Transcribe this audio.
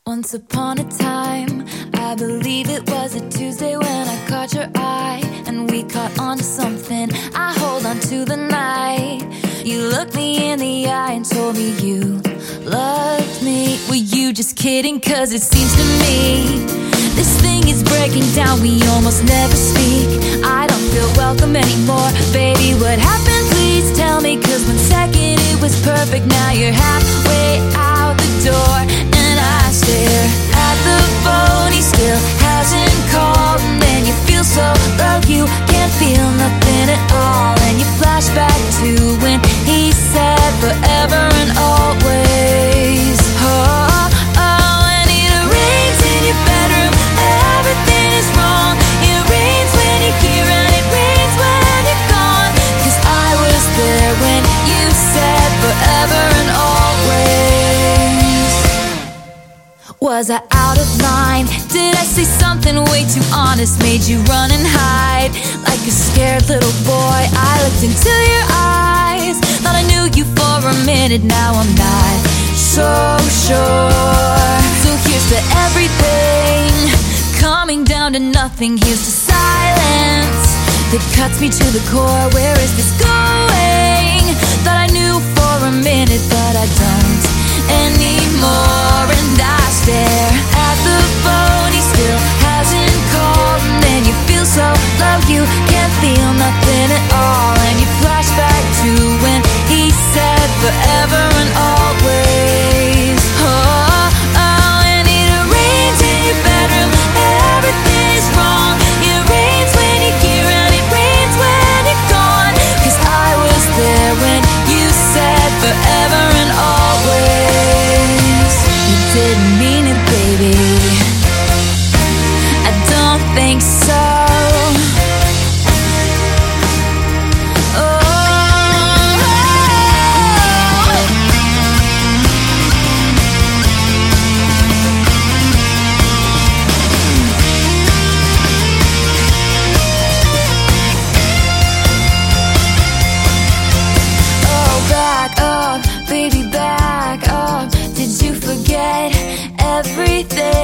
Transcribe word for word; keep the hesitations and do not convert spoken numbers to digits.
Once upon a time, I believe it was a Tuesday when I caught your eye, and we caught on to something. I hold on to the night. You looked me in the eye and told me you loved me. Were you just kidding? Cause it seems to me this thing is breaking down, we almost never speak. I don't feel welcome anymore. Baby, what happened? Please tell me. Cause one second it was perfect, now you're halfway out the door. And I stare at the phone, he still hasn't called. And then you feel so low, you can't feel nothing at all. And you flash back to when he said forever and always. Oh, oh, and it rains in your bedroom, everything is wrong. It rains when you're here and it rains when you're gone. Cause I was there when you said forever and always. Was I out of line? Did I say something way too honest? Made you run and hide like a scared little boy? I looked into your eyes, thought I knew you for a minute. Now I'm not so sure. So here's to everything coming down to nothing. Here's to silence that cuts me to the core. Where is this going? Thought I knew for a minute, but I don't anymore. And I stare at the phone, he still hasn't called. And then you feel so low, you can't feel nothing at all. And you flash back to when he said forever and always. Oh, oh, and it rains in your bedroom, everything is wrong. It rains when you're here and it rains when you're gone. Cause I was there when you said forever and always. You didn't mean it, baby, I don't think so. Everything